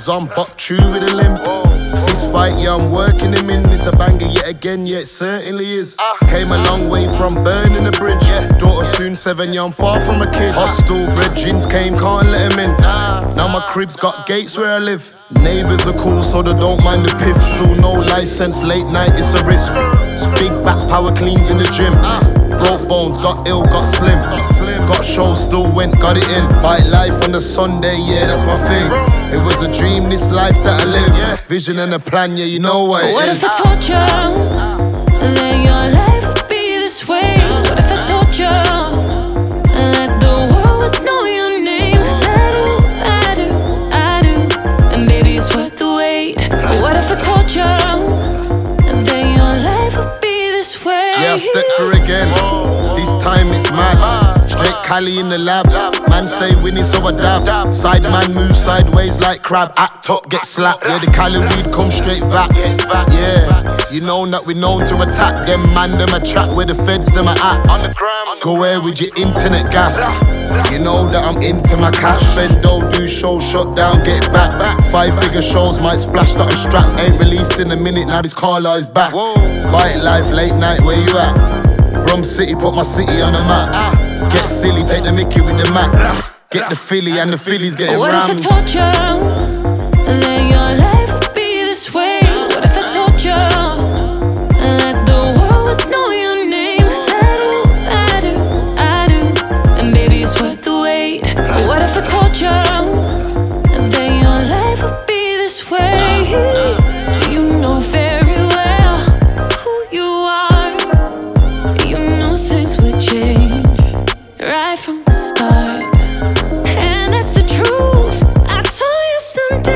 Cause I'm buck true with a limp. Fist fight, yeah, I'm working him in. It's a banger yet again, yeah, it certainly is. Came a long way from burning the bridge. Daughter soon 7, yeah, I'm far from a kid. Hostile brethrens came, can't let him in. Now my crib's got gates where I live. Neighbours are cool, so they don't mind the piff. Still no license, late night, it's a risk. Big back power cleans in the gym. Broke bones, got ill, got slim. Got show, still went, got it in. Bite life on the Sunday, yeah, that's my thing. It was a dream, this life that I live. Vision and a plan, yeah, you know what it What is. if I told you that your life would be this way? What if I told you that the world would know your name? 'Cause I do, and baby it's worth the wait. What if I told you that your life would be this way? Yeah, I step through again. This time it's mad. Straight Cali in the lab. Man stay winning, so I dab. Side man move sideways like crab. Act up, get slapped. Yeah, the Cali weed come straight back. Yeah, you know that we known to attack them. Man, them a chat where the feds them are at. On the gram, go where with your internet gas. You know that I'm into my cash. Spend dough, do show, shut down, get it back. 5-figure shows might splash out on straps. Ain't released in a minute, now this Carla is back. Bite life, late night, where you at? Rum City, put my city on the map. Get silly, take the Mickey with the Mac. Get the Philly and the Phillies getting What rammed. if I told you that your life would be this way? What if I told you that the world would know your name? 'Cause I do, and baby it's worth the wait. What if I told you that your life would be this way? You know very well who you are. You know things would change right from the start. And that's the truth, I told you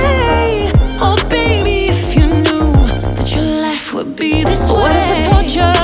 someday. Oh baby, if you knew that your life would be this way. What if I told you